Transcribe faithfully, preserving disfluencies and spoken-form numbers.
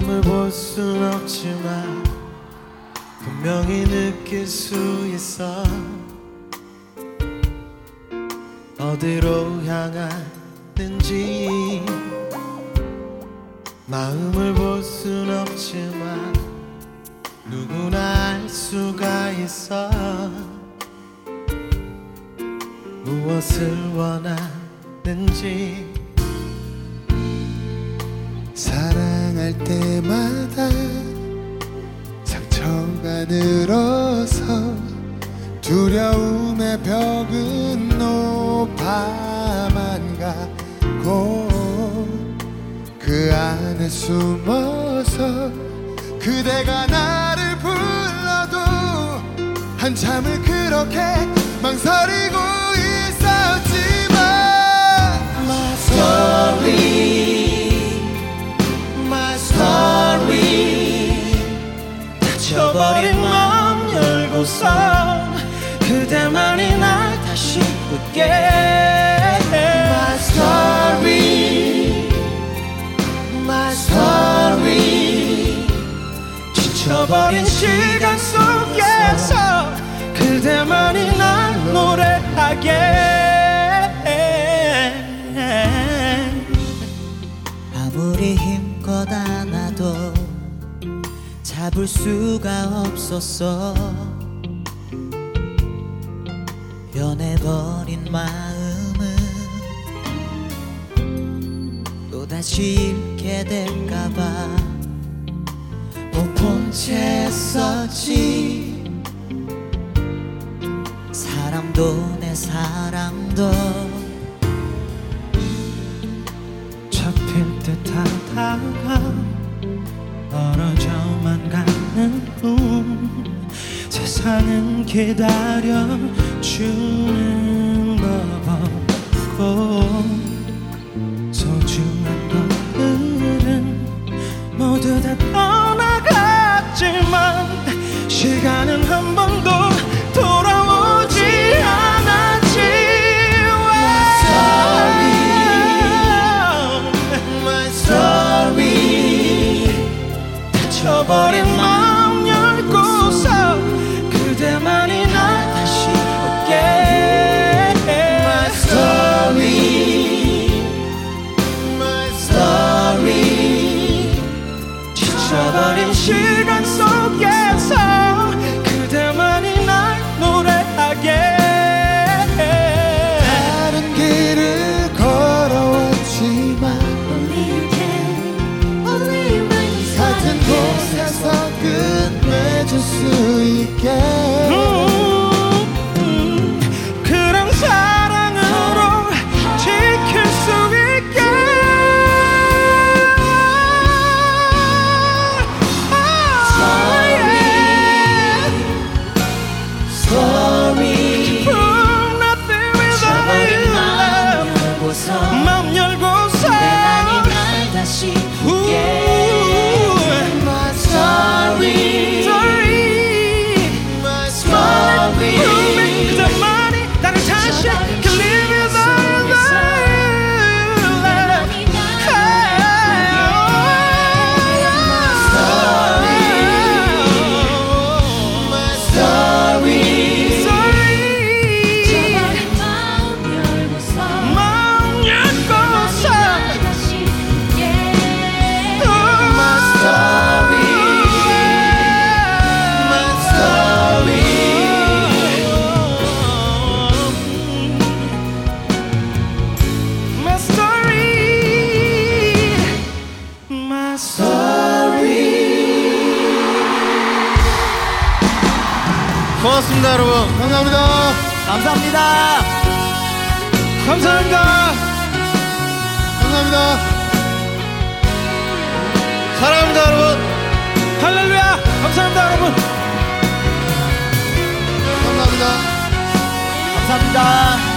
마음을 볼 순 없지만 분명히 느낄 수 있어. 어디로 향하는지 마음을 볼 순 없지만 누구나 알 수가 있어. 무엇을 원하는지. 사랑할 때마다 상처가 늘어서 두려움의 벽은 높아만 가고 그 안에 숨어서 그대가 나를 불러도 한참을 그렇게 망설이고 있었지만 My story, my story. 다쳐버린 마음 열고서 그대만이 날 다시 웃게. My story, my story. 지쳐버린 시간 속에서 그대만이 날 노래하게. 아무리 힘껏 안아도 잡을 수가 없었어. 변해버린 마음은 또다시 잃게 될까봐 못 본 채 했었지. 사랑도 내 사랑도 잡힐 듯 하다가 멀어져만 가는 꿈. 세상은 기다려주는 거고 소중한 것들은 모두 다 떠나갔지만 시간은 한 번도 돌아오지 않았지. My story, my story. 다쳐버린 마음 열고서 그대만이 날 다시 웃게. My story, my story. 지쳐버린 시간 속에서 그대만이 날 노래하게. 다른 길을 걸어왔지만 같은 곳에서 끝맺을 수 있게. 음, 그런 사랑으로 지킬 수 있게. Sorry, Nothing without you. 마음 열고서 그대만이 날 다시 웃게. my story, Sorry, my story. 그대만이 나를 다시 can live without you. My story, 마음 열고서 my story, my story. My story, my story. 고맙습니다, 여러분. 감사합니다. 감사합니다. 감사합니다. 감사합니다. 사랑합니다, 여러분. 할렐루야. 감사합니다, 여러분. 감사합니다. 감사합니다.